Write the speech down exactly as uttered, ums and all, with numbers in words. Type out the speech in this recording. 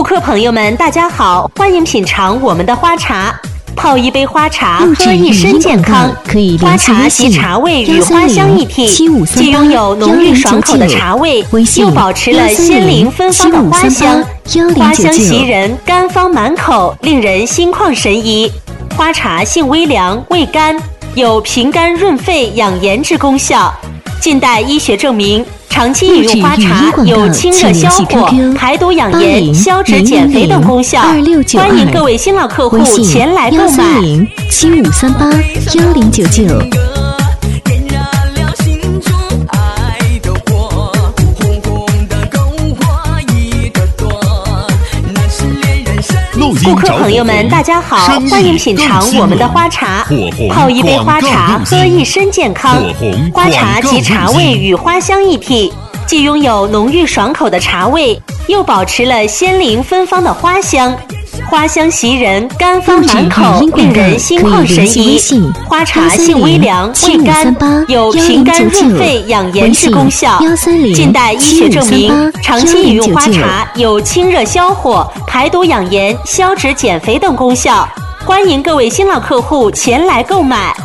客朋友们，大家好，欢迎品尝我们的花茶。泡一杯花茶，喝一身健康。花茶集茶味与花香一体，既拥有浓郁爽口的茶味，又保持了鲜灵芬芳的花香。花香袭人，甘芳满口，令人心旷神怡。花茶性微凉，味甘，有平肝润肺、养颜之功效。近代医学证明，长期饮用花茶有清热消火、排毒养颜、消脂减肥等功效。欢迎各位新老客户前来购买。 七五三八幺零九九。 顾客朋友们，大家好，欢迎品尝我们的花茶。泡一杯花茶，喝一身健康。花茶集茶味与花香一体，既拥有浓郁爽口的茶味，又保持了鲜灵芬芳的花香。花香袭人，甘芳满口，令人心旷神怡。花茶性微凉，味甘，有平肝润肺、养颜之功效。近代医学证明，长期饮用花茶有清热消火、排毒养颜、消脂减肥等功效。欢迎各位新老客户前来购买。